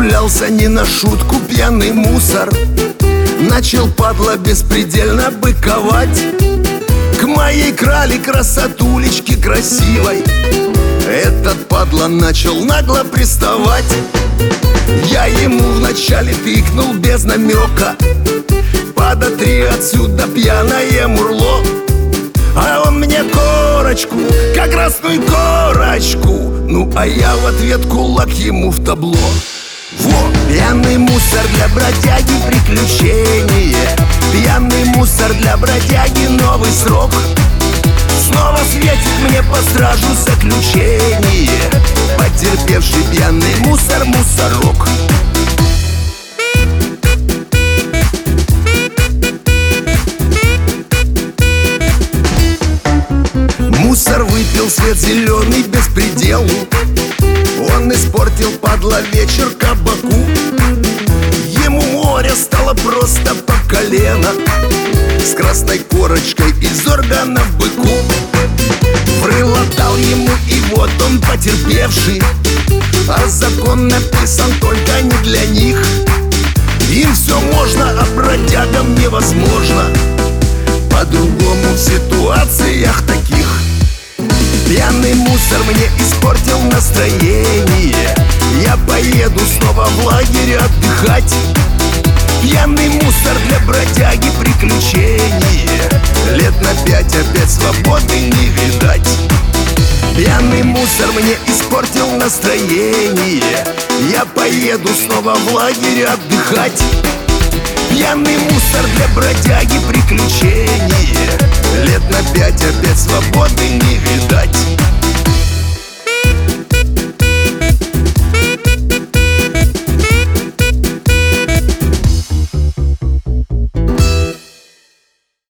Разгулялся не на шутку пьяный мусор. Начал, падла, беспредельно быковать. К моей крале красотулечке красивой этот падла начал нагло приставать. Я ему вначале тыкнул без намека: подотри отсюда, пьяное мурло. А он мне корочку, как красную корочку. Ну а я в ответ кулак ему в табло. Во! Пьяный мусор для бродяги приключение. Пьяный мусор для бродяги новый срок. Снова светит мне по стражу заключение. Потерпевший пьяный мусор, мусорок. Мусор выпил свет зеленый беспредел. Он испортил, падла, вечер кабаку. Ему море стало просто по колено, с красной корочкой из органов быку. Врыло дал ему, и вот он потерпевший. А закон написан только не для них. Им все можно, а бродягам невозможно. По-другому в ситуациях таких. Пьяный мусор мне испортил настроение. Я поеду снова в лагерь отдыхать. Пьяный мусор для бродяги приключение. Лет на 5 опять свободы не видать. Пьяный мусор мне испортил настроение. Я поеду снова в лагерь отдыхать. Пьяный мусор для бродяги приключение.